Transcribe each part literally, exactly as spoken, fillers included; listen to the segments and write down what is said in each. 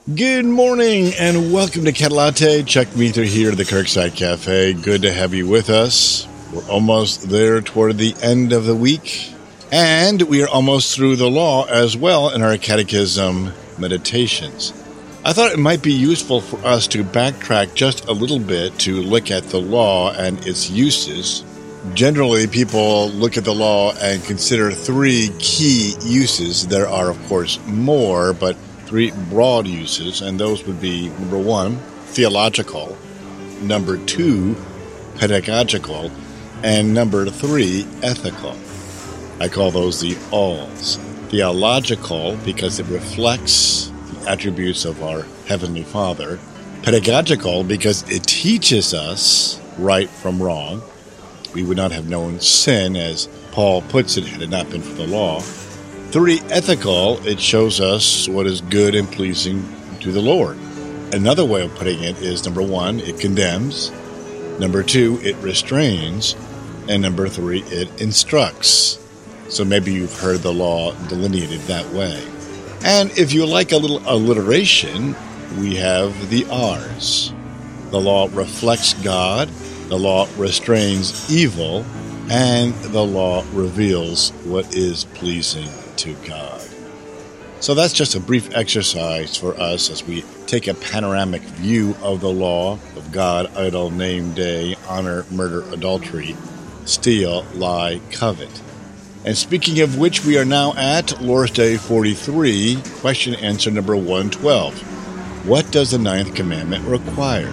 Good morning and welcome to Cat Latte. Chuck Meether here at the Kirkside Cafe. Good to have you with us. We're almost there toward the end of the week. And we are almost through the law as well in our catechism meditations. I thought it might be useful for us to backtrack just a little bit to look at the law and its uses. Generally, people look at the law and consider three key uses. There are, of course, more, but three broad uses, and those would be, number one, theological, number two, pedagogical, and number three, ethical. I call those the alls. Theological, because it reflects the attributes of our Heavenly Father. Pedagogical, because it teaches us right from wrong. We would not have known sin, as Paul puts it, had it not been for the law. Three, ethical, it shows us what is good and pleasing to the Lord. Another way of putting it is, number one, it condemns. Number two, it restrains. And number three, it instructs. So maybe you've heard the law delineated that way. And if you like a little alliteration, we have the R's. The law reflects God, the law restrains evil, and the law reveals what is pleasing to God. So that's just a brief exercise for us as we take a panoramic view of the law of God: idle, name, day, honor, murder, adultery, steal, lie, covet. And speaking of which, we are now at Lord's Day forty-three, question answer number one twelve. What does the ninth commandment require?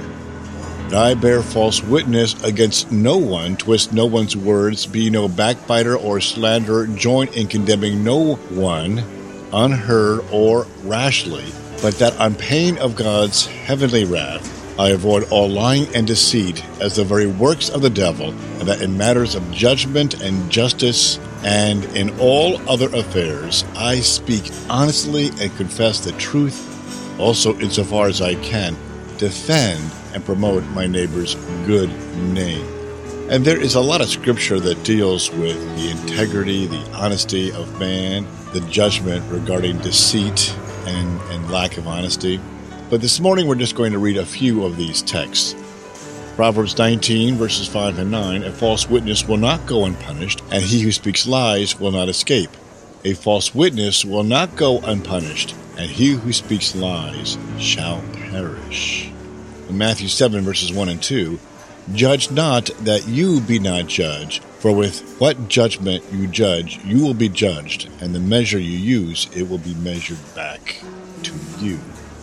I bear false witness against no one, twist no one's words, be no backbiter or slanderer, join in condemning no one, unheard or rashly, but that on pain of God's heavenly wrath, I avoid all lying and deceit as the very works of the devil, and that in matters of judgment and justice and in all other affairs, I speak honestly and confess the truth, also insofar as I can, defend and promote my neighbor's good name. And there is a lot of scripture that deals with the integrity, the honesty of man, the judgment regarding deceit and, and lack of honesty. But this morning we're just going to read a few of these texts. Proverbs nineteen, verses five and nine, a false witness will not go unpunished, and he who speaks lies will not escape. A false witness will not go unpunished, and he who speaks lies shall perish. In Matthew seven, verses one and two, judge not that you be not judged, for with what judgment you judge, you will be judged, and the measure you use, it will be measured back to you.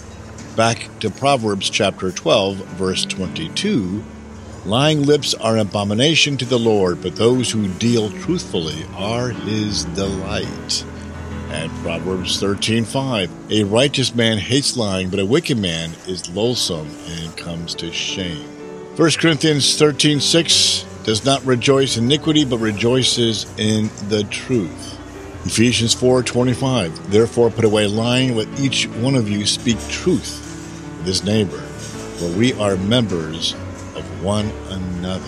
Back to Proverbs chapter twelve, verse twenty-two, lying lips are an abomination to the Lord, but those who deal truthfully are his delight. And Proverbs thirteen five, a righteous man hates lying, but a wicked man is loathsome and comes to shame. First Corinthians thirteen six, does not rejoice in iniquity, but rejoices in the truth. Ephesians four twenty-five, therefore put away lying, let each one of you speak truth with his neighbor, for we are members of one another.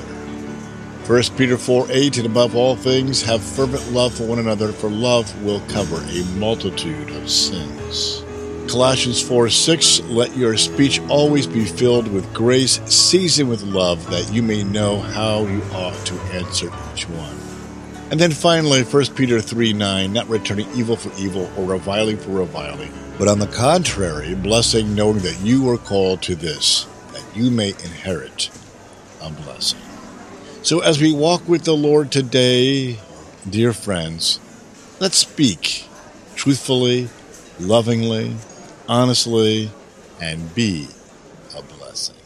First Peter four eight, and above all things, have fervent love for one another, for love will cover a multitude of sins. Colossians four six, let your speech always be filled with grace, seasoned with love, that you may know how you ought to answer each one. And then finally, First Peter three nine, not returning evil for evil or reviling for reviling, but on the contrary, blessing, knowing that you are called to this, that you may inherit a blessing. So as we walk with the Lord today, dear friends, let's speak truthfully, lovingly, honestly, and be a blessing.